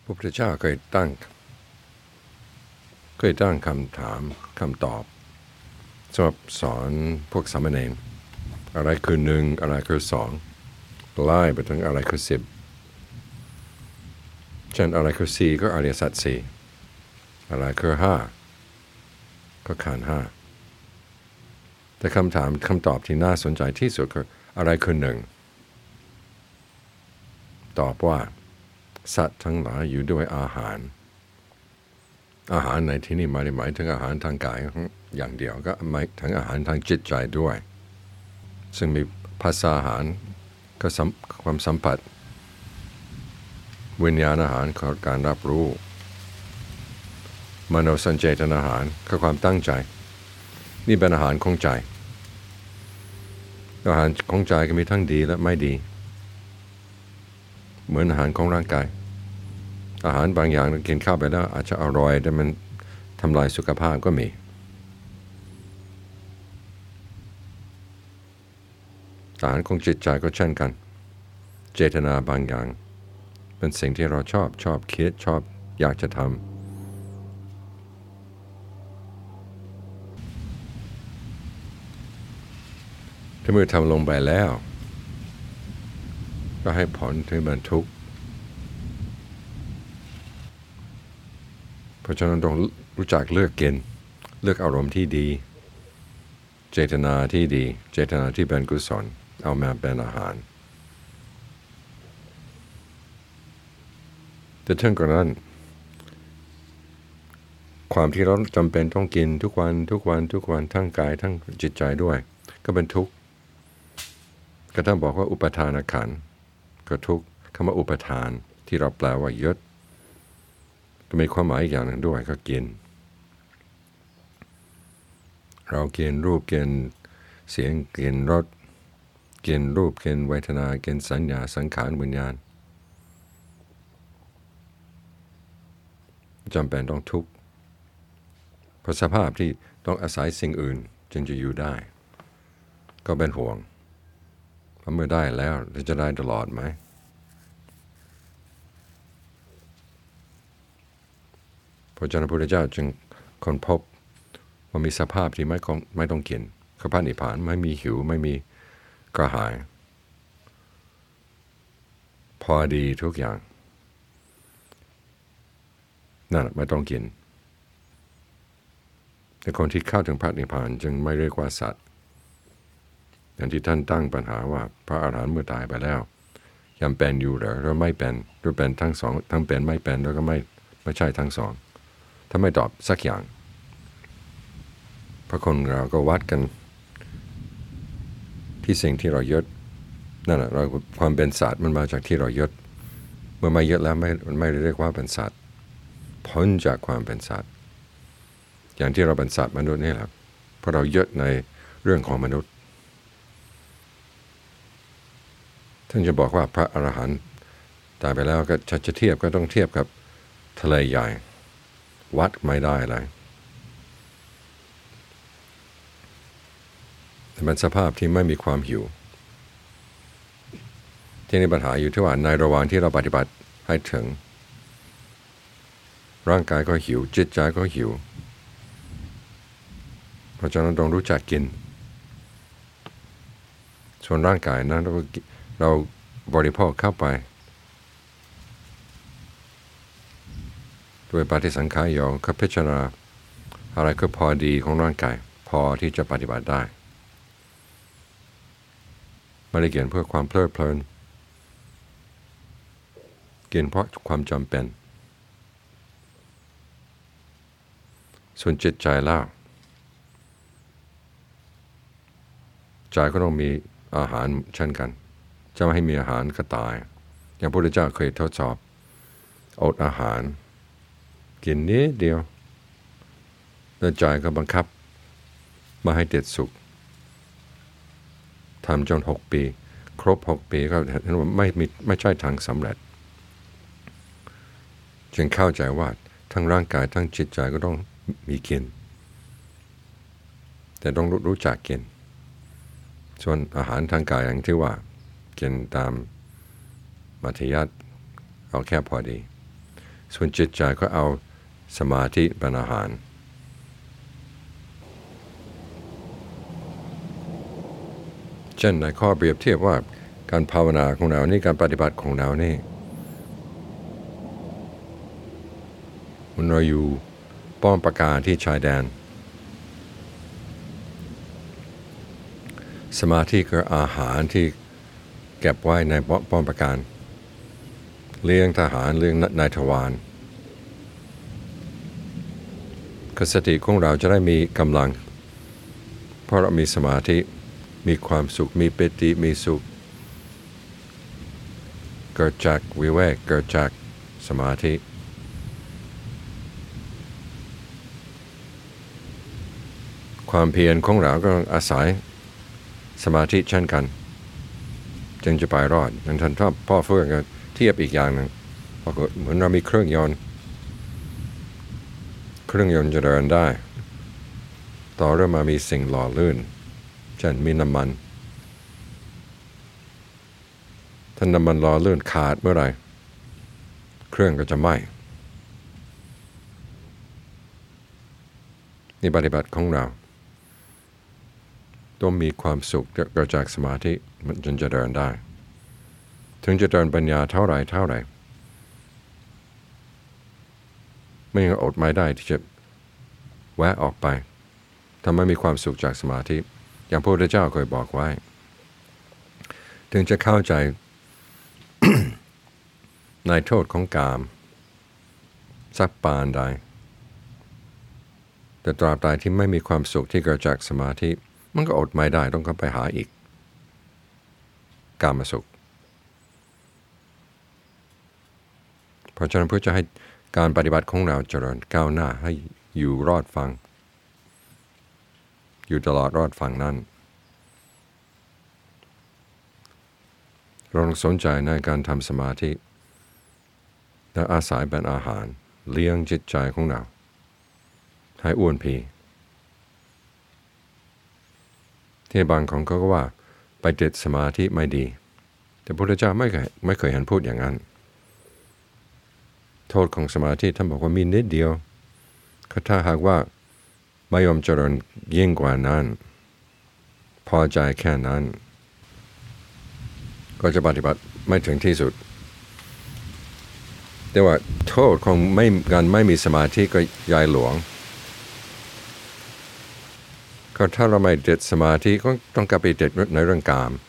ระพุทธเจ้าเคยตั้งคำถามคำตอบสำหรับสอนพวกสามเณรอะไรคือหนึ่งอะไรคือสองไล่ไปถึงอะไรคือ10เช่นอะไรคือสี่ก็อริยสัจสี่อะไรคือห้าก็ขันธ์ห้าแต่คำถามคำตอบที่น่าสนใจที่สุดคืออะไรคือหนึ่งตอบว่าสัตว์ทั้งหลายอยู่ด้วยอาหารในที่นี้ไม่ได้หมายถึงอาหารทางกายอย่างเดียวก็หมายถึงอาหารทางจิตใจด้วยซึ่งมีภาษาอาหารก็ความสัมผัสวิญญาณอาหารคือการรับรู้มโนสัญเจตนาอาหารคือความตั้งใจนี่เป็นอาหารของใจอาหารของใจก็มีทั้งดีและไม่ดีเหมือนอาหารของร่างกายอาหารบางอย่างกินเข้าไปแล้วอาจจะอร่อยแต่มันทำลายสุขภาพก็มีอาหารของจิตใจก็เช่นกันเจตนาบางอย่างเป็นสิ่งที่เราชอบคิดชอบอยากจะทำถ้าเมื่อทำลงไปแล้วก็ให้ผลที่มันทุกข์เพราะฉะนั้นต้องรู้จักเลือกกินเลือกอารมณ์ที่ดีเจตนาที่ดีเจตนาที่เป็นกุศลเอามาเป็นอาหารแต่ถึงกระนั้นความที่เราจำเป็นต้องกินทุกวันทั้งกายทั้งจิตใจด้วยก็เป็นทุกข์ก็ต้องบอกว่าอุปทานขันธ์ก็ทุกข์คำว่าอุปทานที่เราแปลว่ายึดก็มีความหมายอีกอย่างหนึ่งด้วยก็กินเรากินรูปกินเสียงกินรสกินรูปกินเวทนากินสัญญาสังขารวิญญาณจำเป็นต้องทุกข์เพราะสภาพที่ต้องอาศัยสิ่งอื่นจึงจะอยู่ได้ก็เป็นห่วงเพราะเมื่อได้แล้วจะได้ตลอดไหมพระเจ้าพระพุทธเจ้าจึงค้นพบว่ามีสภาพที่ไม่ต้องกินคือพระนิพพานไม่มีหิวไม่มีกระหายพอดีทุกอย่างนั่นไม่ต้องกินแต่คนที่เข้าถึงพระนิพพานจึงไม่เรียกว่าสัตว์อย่างที่ท่านตั้งปัญหาว่าพระอรหันต์เมื่อตายไปแล้วยังเป็นอยู่หรือไม่เป็นหรือเป็นทั้งสองทั้งเป็นไม่เป็นแล้วก็ไม่ใช่ทั้งสองถ้าไม่ตอบสักอย่างพระคนเราก็วัดกันที่สิ่งที่เรายึดนั่นแหละเราความเป็นสัตว์มันมาจากที่เรายึดเมื่อไม่ยึดแล้วไม่เรียกว่าเป็นสัตว์พ้นจากความเป็นสัตว์อย่างที่เราเป็นสัตว์มนุษย์นี่แหละเพราะเรายึดในเรื่องของมนุษย์ท่านจะบอกว่าพระอรหันต์ตายไปแล้วก็จะเทียบก็ต้องเทียบกับทะเลใหญ่วัดไม่ได้เลยเป็นสภาพที่ไม่มีความหิวที่นี่ปัญหาอยู่ที่ว่าในระหว่างที่เราปฏิบัติให้ถึงร่างกายก็หิวจิตใจก็หิวเพราะฉะนั้นต้องรู้จักกินส่วนร่างกายนั้นเราบริโภคเข้าไปด้วยปฏิสังขารโยก็พิจารณาอะไรก็พอดีของร่างกายพอที่จะปฏิบัติได้ไม่ได้กินเพื่อความเพลิดเพลินกินเพราะความจำเป็นส่วนจิตใจแล้วใจก็ต้องมีอาหารเช่นกันจะไม่ให้มีอาหารก็ตายอย่างพระพุทธเจ้าเคยทดสอบอดอาหารกินนิดเดียวแล้วใจก็บังคับมาให้ติดสุขทำจน6 ปีครบ6 ปีก็เห็นว่าไม่ใช่ทางสำเร็จจึงเข้าใจว่าทั้งร่างกายทั้งจิตใจก็ต้องมีกินแต่ต้องรู้จักกินส่วนอาหารทางกายอย่างที่ว่ากินตามมัธยัสถ์เอาแค่พอดีส่วนจิตใจก็เอาสมาธิเป็นอาหารเช่นในข้อเปรียบเทียบว่าการภาวนาของเรานี่การปฏิบัติของเรานี่มันเราอยู่ป้อมปราการที่ชายแดนสมาธิคืออาหารที่เก็บไว้ในป้อมปราการเลี้ยงทหารเลี้ยงนายทวารสติของเราจะได้มีกำลังเพราะเรามีสมาธิมีความสุขมีปิติมีสุขเกิดจากวิเวกเกิดจากสมาธิความเพียรของเราก็อาศัยสมาธิเช่นกันจึงจะไปรอดอย่างท่านพ่อเฟื่องก็เทียบอีกอย่างหนึ่งเหมือนเรามีเครื่องยนต์จะเดินได้ต่อเรื่องมามีสิ่งหล่อลื่นเช่นมีน้ำมันถ้าน้ำมันหล่อลื่นขาดเมื่อไหร่เครื่องก็จะไหม้นี่ปฏิบัติของเราต้องมีความสุขเกิดจากสมาธิมันจนจะเดินได้ถึงจะเดินปัญญาเท่าไหร่ไม่งั้นอดไม่ได้ที่จะแวะออกไปถ้าไม่มีความสุขจากสมาธิอย่างพระพุทธเจ้าเคยบอกไว้ถึงจะเข้าใจ ในโทษของกามสักปานใดแต่ตราบใดที่ไม่มีความสุขที่เกิดจากสมาธิมันก็อดไม่ได้ต้องเข้าไปหาอีกกามสุขเพราะฉะนั้นเพื่อจะให้การปฏิบัติของเราเจริญก้าวหน้าให้อยู่รอดฟังอยู่ตลอดรอดฟังนั้นเราต้องสนใจในการทำสมาธิและอาศัยเป็นอาหารเลี้ยงจิตใจของเราให้อ้วนพีที่บางคนก็ว่าไปติดสมาธิไม่ดีแต่พระพุทธเจ้าไม่เคยเห็นพูดอย่างนั้นโทษของสมาธิท่านบอกว่ามีนิดเดียวถ้าหากว่าไม่ยอมเจริญยิ่งกว่านั้นพอใจแค่นั้นก็จะปฏิบัติไม่ถึงที่สุดแต่ว่าโทษของการไม่มีสมาธิก็ใหญ่หลวงก็ถ้าเราไม่ติดสมาธิก็ต้องกลับไปติดในเรื่องกาม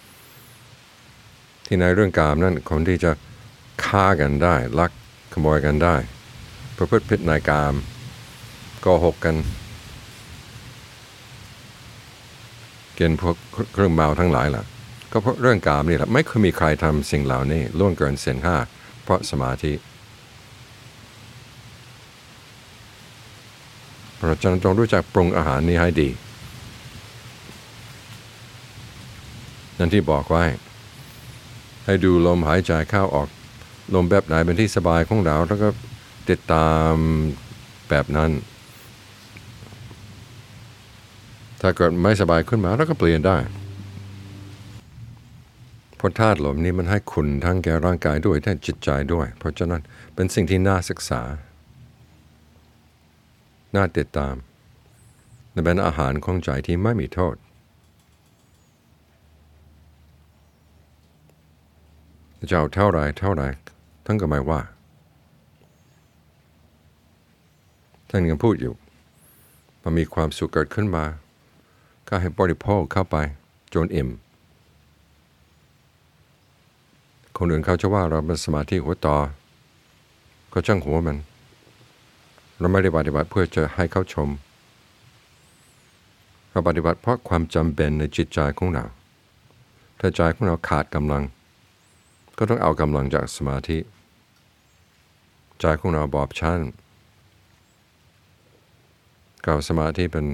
ที่ในเรื่องกามนั่นคนที่จะฆ่ากันได้ลักขโมยกันได้ประพฤติผิดในกามโกหกกันกินพวกเครื่องเมาทั้งหลายล่ะก็เพราะเรื่องกามนี่แหละไม่เคยมีใครทำสิ่งเหล่านี้ล่วงเกินศีลห้าเพราะสมาธิเพราะฉะนั้นต้องรู้จักปรุงอาหารนี้ให้ดีนั่นที่บอกไว้ให้ดูลมหายใจเข้าออกลมแบบไหนเป็นที่สบายของเราแล้วก็ติดตามแบบนั้นถ้าเกิดไม่สบายขึ้นมาเราก็เปลี่ยนได้เพราะธาตุลมนี้มันให้คุณทั้งแก่ร่างกายด้วยทั้งจิตใจด้วยเพราะฉะนั้นเป็นสิ่งที่น่าศึกษาน่าติดตามและเป็นอาหารของใจที่ไม่มีโทษจะเอาเท่าไรท่านก็ไม่ว่าท่านยังพูดอยู่มันมีความสุขเกิดขึ้นมาก็ให้บริโภคเข้าไปจนอิ่มคนอื่นเขาจะว่าเราเป็นสมาธิหัวต่อก็ช่างหัวมันเราไม่ได้ปฏิบัติเพื่อจะให้เขาชมเราปฏิบัติเพราะความจำเป็นในจิตใจของเราถ้าใจของเราขาดกำลังก็ต้องเอากำลังจากสมาธิใจของเราบอบช้ำกับสมาธิเป็น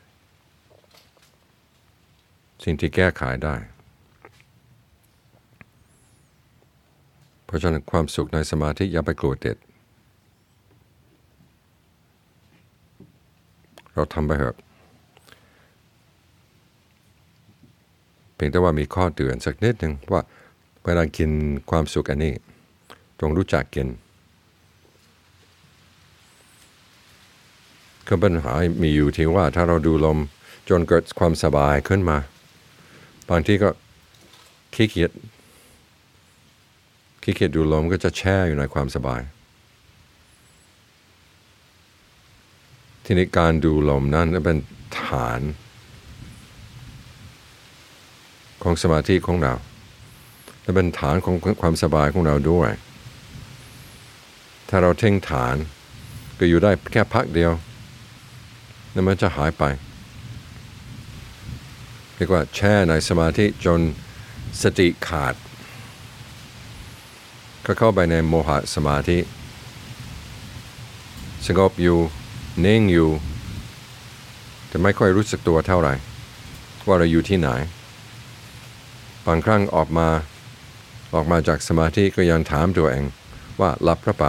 สิ่งที่แก้ไขได้เพราะฉะนั้นความสุขในสมาธิอย่าไปกลัวเด็ดเราทำไปเถอะเพียงแต่ว่ามีข้อเตือนสักนิดหนึ่งว่าเวลากินความสุขอันนี้ต้องรู้จักกินคือปัญหามีอยู่ที่ว่าถ้าเราดูลมจนเกิดความสบายขึ้นมาบางทีก็ขี้เกียจดูลมก็จะแช่อยู่ในความสบายทีนี้การดูลมนั้นเป็นฐานของสมาธิของเราและเป็นฐานของความสบายของเราด้วยถ้าเราทิ้งฐานก็อยู่ได้แค่พักเดียวแล้วมันจะหายไปเรียกว่าแช่ในสมาธิจนสติขาดก็เข้าไปในโมหะสมาธิสงบอยู่นิ่งอยู่แต่ไม่ค่อยรู้สึกตัวเท่าไหร่ว่าเราอยู่ที่ไหนบางครั้งออกมาจากสมาธิก็ยังถามตัวเองว่าหลับหรือเปล่า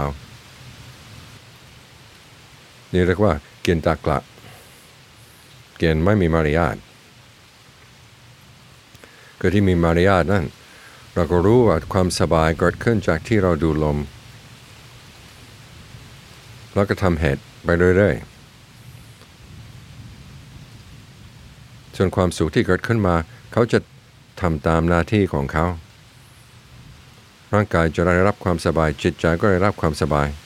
นี่เรียกว่าเกียรตากละเกียรไม่มีมารยาทก็ที่มีมารยาทนั่นเราก็รู้ว่าความสบายเกิดขึ้นจากที่เราดูลมแล้วก็ทำเหตุไปเรื่อยๆส่วนความสุขที่เกิดขึ้นมาเขาจะทำตามหน้าที่ของเขาร่างกายจะได้รับความสบายจิตใจก็ได้รับความสบาย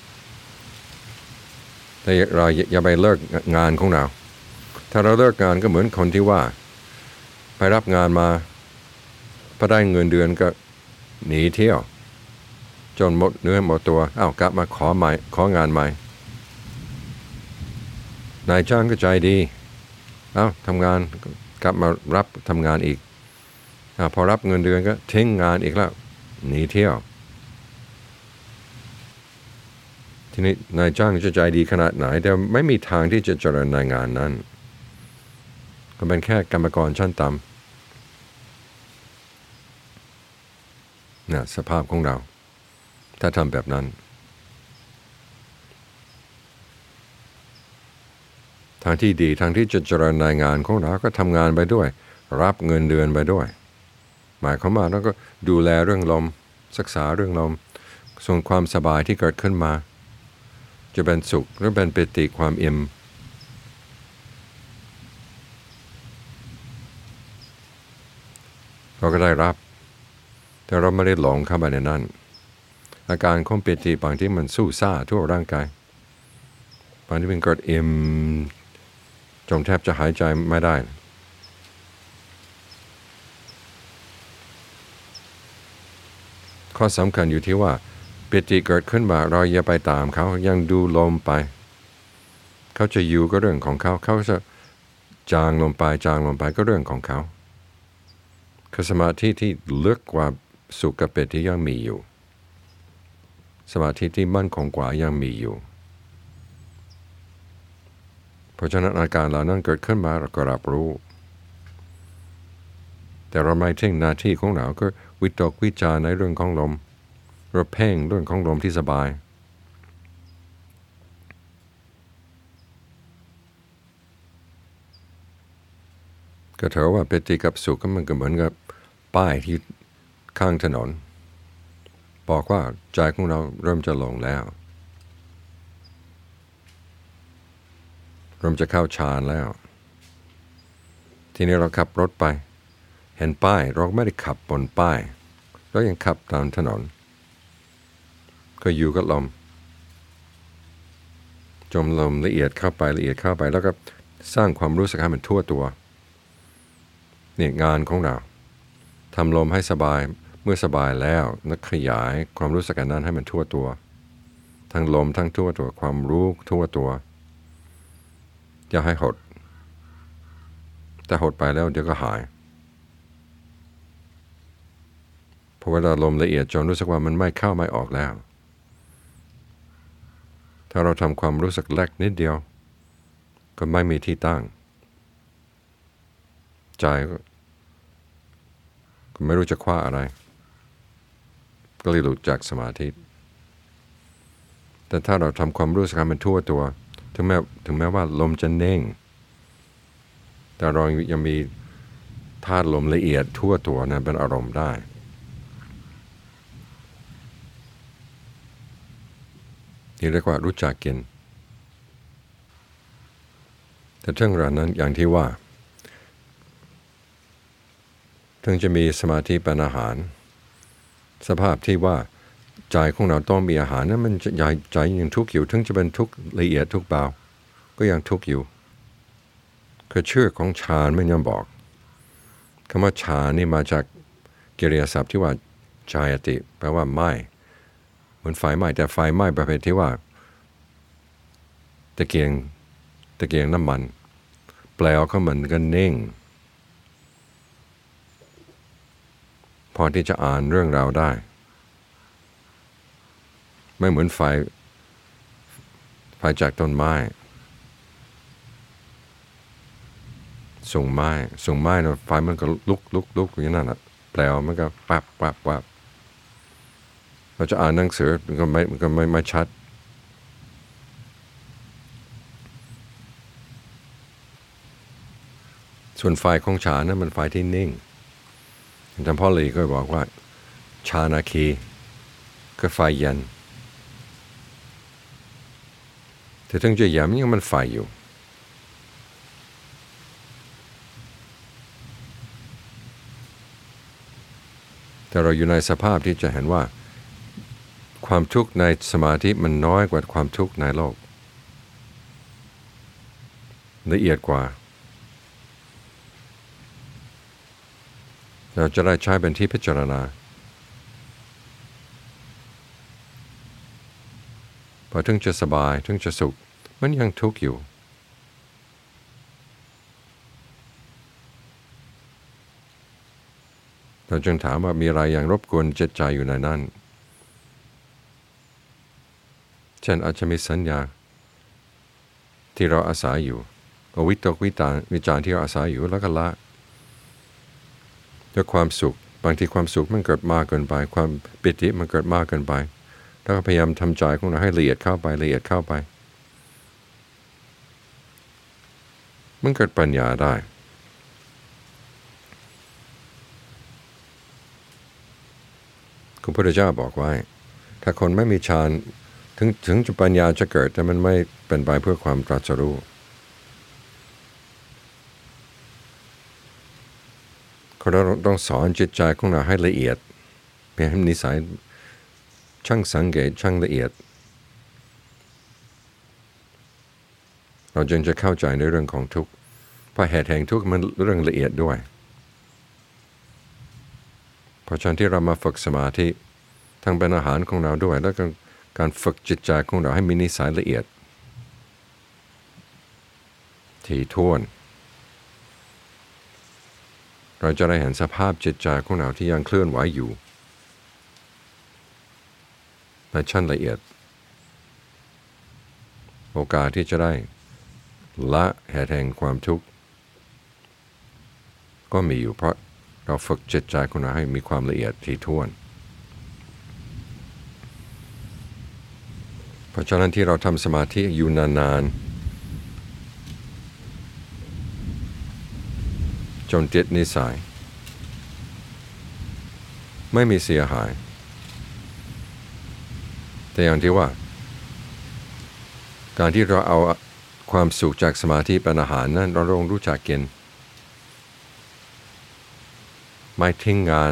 แต่เราอย่าไปเลิกงานของเราถ้าเราเลิกงานก็เหมือนคนที่ว่าไปรับงานมาพอได้เงินเดือนก็หนีเที่ยวจนหมดเนื้อหมดตัวกลับมาของานใหม่นายจ้างก็ใจดีทำงานกลับมารับทำงานอีกพอรับเงินเดือนก็ทิ้งงานอีกแล้วหนีเที่ยวทีนี้นายจ้างจะใจดีขนาดไหนแต่ไม่มีทางที่จะเจริญในงานนั้นก็เป็นแค่กรรมกรชั้นต่ำสภาพของเราถ้าทำแบบนั้นทางที่ดีทางที่จะเจริญในงานของเราก็ทำงานไปด้วยรับเงินเดือนไปด้วยหมายความว่าเราก็ดูแลเรื่องลมศึกษาเรื่องลมส่วนความสบายที่เกิดขึ้นมาจะเป็นสุขหรือเป็นปิติความอิ่มเราก็ได้รับแต่เราไม่ได้หลงเข้าไปในนั้นอาการของปิติบางที่มันสู้ซ่าทั่วร่างกายบางที่เป็นเกิดอิ่มจนแทบจะหายใจไม่ได้ข้อสำคัญอยู่ที่ว่าปิติเกิดขึ้นมาเราอย่าไปตามเขายังดูลมไปเขาจะอยู่ก็เรื่องของเขาเขาจะจางลงไปก็เรื่องของเขาคือสมาธิที่ลึกกว่าสุขกับปิติยังมีอยู่สมาธิที่มั่นคงกว่ายังมีอยู่เพราะฉะนั้นอาการเหล่านั้นเกิดขึ้นมาเราก็รับรู้แต่เราไม่ทิ้งหน้าที่ของเราก็วิตกวิจารในเรื่องของลมเราเพ่งเรื่องของลมที่สบายก็ถือว่าปิติกับสุขมันก็เหมือนกับป้ายที่ข้างถนนบอกว่าใจของเราเริ่มจะลงแล้วเริ่มจะเข้าฌานแล้วทีนี้เราขับรถไปเห็นป้ายเราไม่ได้ขับบนป้ายเรายังขับตามถนนก็อยู่กับลมจมลมละเอียดเข้าไปแล้วก็สร้างความรู้สึกให้มันทั่วตัวนี่งานของเราทำลมให้สบายเมื่อสบายแล้วนักขยายความรู้สึกนั้นให้มันทั่วตัวทั้งลมทั้งทั่วตัวความรู้ทั่วตัวอย่าให้หดแต่หดไปแล้วเดี๋ยวก็หายเพราะเวลาลมละเอียดจนรู้สึกว่ามันไม่เข้าไม่ออกแล้วถ้าเราทำความรู้สึกเล็กนิดเดียวก็ไม่มีที่ตั้งใจก็ไม่รู้จะคว้าอะไรก็เลยหลุดจากสมาธิแต่ถ้าเราทำความรู้สึกให้มันทั่วตัวถึงแม้ว่าลมจะเน่งแต่เรายังมีธาตุลมละเอียดทั่วตัวนะเป็นอารมณ์ได้นี่เรียกว่ารู้จักกินแต่ถึงเวลานั้นอย่างที่ว่าถึงจะมีสมาธิเป็นอาหารสภาพที่ว่าใจของเราต้องมีอาหารนั้นมันใจยังทุกข์อยู่ถึงจะเป็นทุกข์ละเอียดทุกข์เบาก็ยังทุกข์อยู่คือชื่อของฌานมันยังบอกคำว่าฌานนี่มาจากกริยาศัพท์ที่ว่าจายติแปลว่าไหม้เหมือนไฟไหม้แต่ไฟไหม้ประเภทที่ว่าตะเกียงน้ำมันแปลวก็เหมือนกันนิ่งพอที่จะอ่านเรื่องราวได้ไม่เหมือนไฟจากต้นไม้ส่งไม้นะไฟมันก็ลุกอย่างนั้นแหละแปลวมันก็ปั๊บเราจะอ่านหนังสือมันก็ไม่ชัดส่วนไฟของฌานนั้นมันไฟที่นิ่งอาจารย์พ่อหลีก็บอกว่าฌานาคีก็ไฟเย็นแต่ถึงจะเย็นยังมันไฟอยู่แต่เราอยู่ในสภาพที่จะเห็นว่าความทุกข์ในสมาธิมันน้อยกว่าความทุกข์ในโลกละเอียดกว่าเราจะได้ใช้เป็นที่พิจารณาพอถึงจะสบายถึงจะสุขมันยังทุกข์อยู่เราจึงถามว่ามีอะไรอย่างรบกวนจิตใจอยู่ในนั้นเช่นอาจจะมีสัญญาที่เราอาศัยอยู่วิตกวิจารที่เราอาศัยอยู่แล้วก็ละด้วยความสุขบางทีความสุขมันเกิดมากเกินไปความปิติมันเกิดมากเกินไปแล้วก็พยายามทำใจของเราให้ละเอียดเข้าไปมันเกิดปัญญาได้คุณพระพุทธเจ้าบอกไว้ถ้าคนไม่มีฌานถึงจะปัญญาจะเกิดแต่มันไม่เป็นไปเพื่อความตรัสรู้เราต้องสอนจิตใจของเราให้ละเอียดเพื่อให้นิสัยช่างสังเกตช่างละเอียดเราจึงจะเข้าใจในเรื่องของทุกข์เพราะเหตุแห่งทุกข์มันเรื่องละเอียดด้วยเพราะฉะนั้นที่เรามาฝึกสมาธิทั้งเป็นอาหารของเราด้วยแล้วก็การฝึกจิตใจของเราให้มีนิสัยละเอียดถี่ถ้วนเราจะได้เห็นสภาพจิตใจของเราที่ยังเคลื่อนไหวอยู่ในชั้นละเอียดโอกาสที่จะได้ละเหตุแห่งความทุกข์ก็มีอยู่เพราะเราฝึกจิตใจของเราให้มีความละเอียดถี่ถ้วนเพราะฉะนั้นที่เราทำสมาธิอยู่นานๆจนติดนิสัยไม่มีเสียหายแต่อย่างที่ว่าการที่เราเอาความสุขจากสมาธิเป็นอาหารนั้นเราต้องรู้จักกินไม่ทิ้งงาน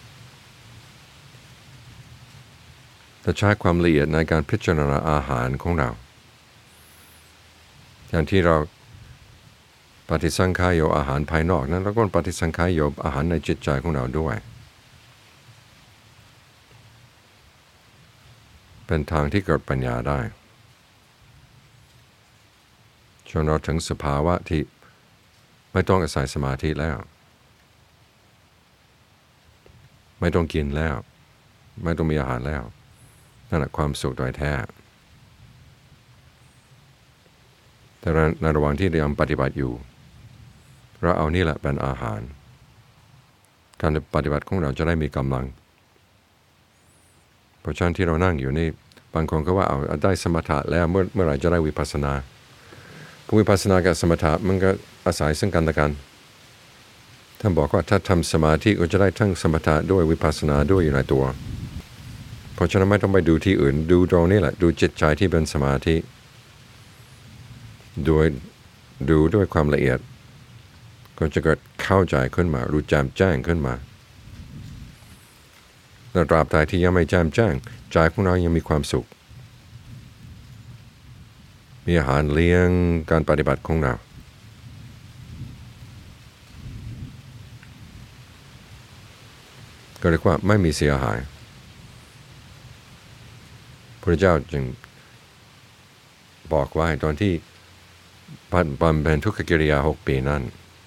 แต่ใช้ความละเอียดในการพิจารณาอาหารของเราอย่างที่เราปฏิสังขายโยอาหารภายนอกนั้นเราก็ปฏิสังขายโยอาหารในจิตใจของเราด้วยเป็นทางที่เกิดปัญญาได้จนเราถึงสภาวะที่ไม่ต้องอาศัยสมาธิแล้วไม่ต้องกินแล้วไม่ต้องมีอาหารแล้วนั่นแหละความสุขโดยแท้แต่ในระหว่างที่เรายังปฏิบัติอยู่เราเอานี่แหละเป็นอาหารการปฏิบัติของเราจะได้มีกำลังเพราะฉะนั้นที่เรานั่งอยู่นี่บางคนก็ว่าเอาได้สมถะแล้วเมื่อไหร่จะได้วิปัสสนาวิปัสสนากับสมถะมันก็อาศัยซึ่งกันและกันท่านบอกว่าถ้าทำสมาธิก็จะได้ทั้งสมถะด้วยวิปัสสนาด้วยอยู่ในตัวเพราะฉะนั้นไม่ต้องไปดูที่อื่นดูตรงนี้แหละดูจิตใจที่เป็นสมาธิโดยดูด้วยความละเอียดก็จะเกิดเข้าใจขึ้นมารู้แจ่มแจ้งขึ้นมาแต่ตราบใดที่ยังไม่แจ่มแจ้งใจของเรายังมีความสุขมีอาหารเลี้ยงการปฏิบัติของเราก็เรียกว่าไม่มีเสียหายพระเจ้าจึงบอกไว้ตอนที่บำเพ็ญทุกขกิริยา6 ปีนั้น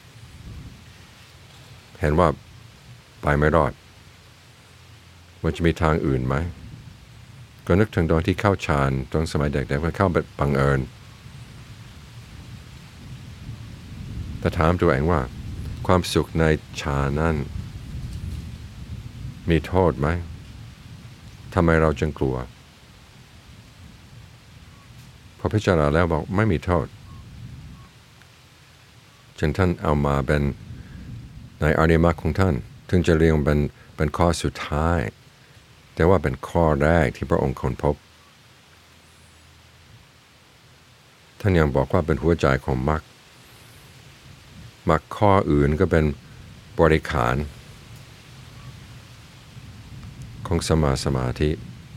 เห็นว่าไปไม่รอดมันจะมีทางอื่นไหมก็นึกถึงตอนที่เข้าฌานตอนสมัยเด็กๆมันเข้าแบบบังเอิญแต่ถามตัวเองว่าความสุขในฌานนั้นมีโทษไหมทำไมเราจึงกลัวพอพิจารณาแล้วบอกไม่มีโทษจึงท่านเอามาเป็นในอริยมรรคของท่านถึงจะเรียงเป็นข้อสุดท้ายแต่ว่าเป็นข้อแรกที่พระองค์ค้นพบท่านยังบอกว่าเป็นหัวใจของมรรคข้ออื่นก็เป็นบริขารของสมาธิ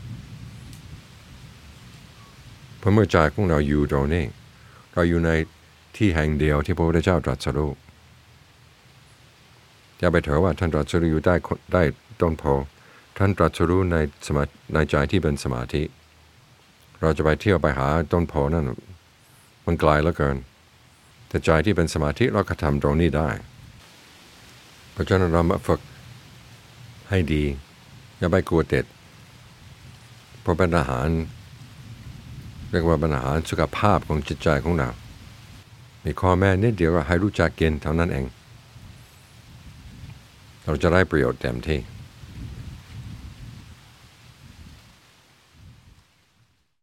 เพราะเมื่อใจของเราอยู่ตรงนี้เราอยู่ในที่แห่งเดียวที่พระพุทธเจ้าตรัสรู้อย่าไปเถอะว่าท่านตรัสรู้อยู่ได้ต้นโพท่านตรัสรู้ในใจที่เป็นสมาธิเราจะไปเที่ยวไปหาต้นโพนั่นมันไกลเหลือเกินแต่ใจที่เป็นสมาธิเราก็ทำตรงนี้ได้เพราะฉะนั้นเรามาฝึกให้ดีอย่าไปกลัวติดเพราะเป็นอาหารเรียกว่าเป็นอาหารสุขภาพของจิตใจของเรามีข้อแม้นิดเดียวก็ให้รู้จักกินเท่านั้นเองเราจะได้ประโยชน์เต็มที่